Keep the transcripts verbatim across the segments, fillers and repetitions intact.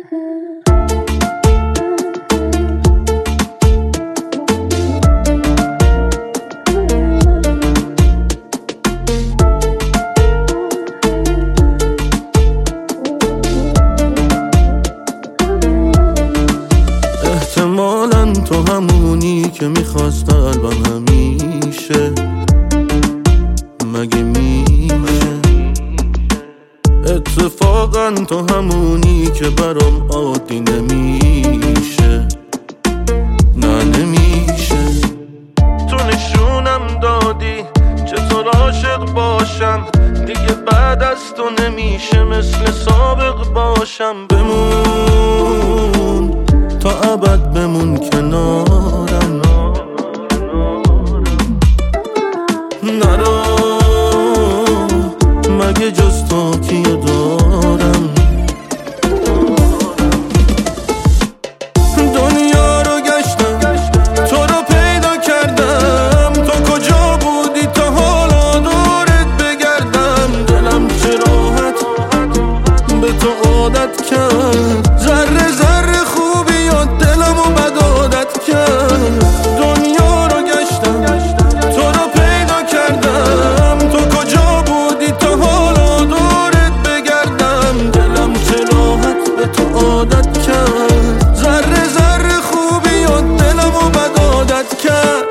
احتمالاً تو همونی که میخواست قلبم همیشه، مگه میشه؟ اتفاقاً تو همونی که برام عادی نمیشه، نه نمیشه. تو نشونم دادی چطور عاشق باشم، دیگه بعد از تو نمیشه مثل سابق باشم. بمون تا ابد، بمون کنارم، نرو مگه جز تو کیو دارم. دنیا رو گشتم تو رو پیدا کردم، تو کجا بودی تا حالا دورت بگردم. دلم چه راحت به تو عادت کرد، ذره ذره خوبی و دلمو بد عادت کرد. دنیا رو گشتم تو رو پیدا کردم، تو کجا بودی تا حالا دورت بگردم. دلم چه راحت به تو عادت کرد، ذره ذره خوبی و دلمو بد عادت کرد.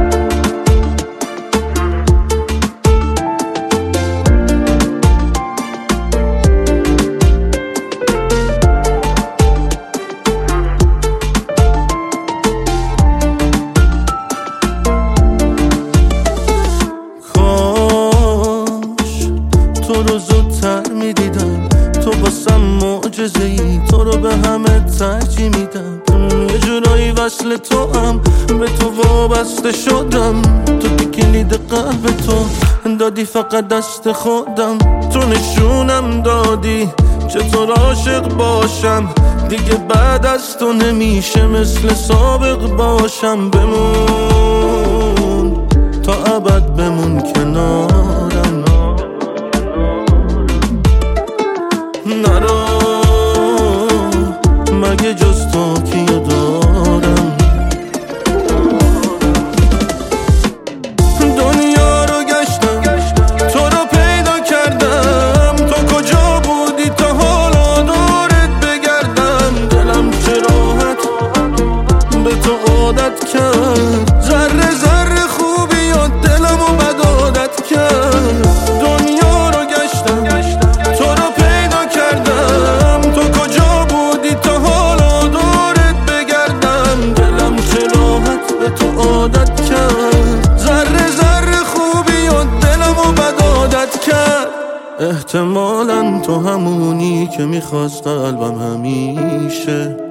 تو رو زودتر میدیدم، تو باسم معجزه ای، تو رو به همه ترجیح میدم. یه جورایی وصل تو هم به تو وابسته شدم. تو که کلید قلب تو دادی فقط دست خودم. تو نشونم دادی چطور عاشق باشم، دیگه بعد از تو نمیشه مثل سابق باشم. بمون تا ابد، بمون کنارم، نرو مگه جز تو کیو دارم. دنیا رو گشتم تو رو پیدا کردم، تو کجا بودی تا حالا دورت بگردم. دلم چه راحت به تو عادت کرد، ذره ذره خوبی و دلمو بد عادت کرد. دنیا رو گشتم تو رو پیدا کردم، تو کجا بودی تا حالا دورت بگردم. دلم چه راحت به تو عادت کرد، ذره ذره خوبی و دلمو بد عادت کرد. احتمالاً تو همونی که میخواست قلبم همیشه،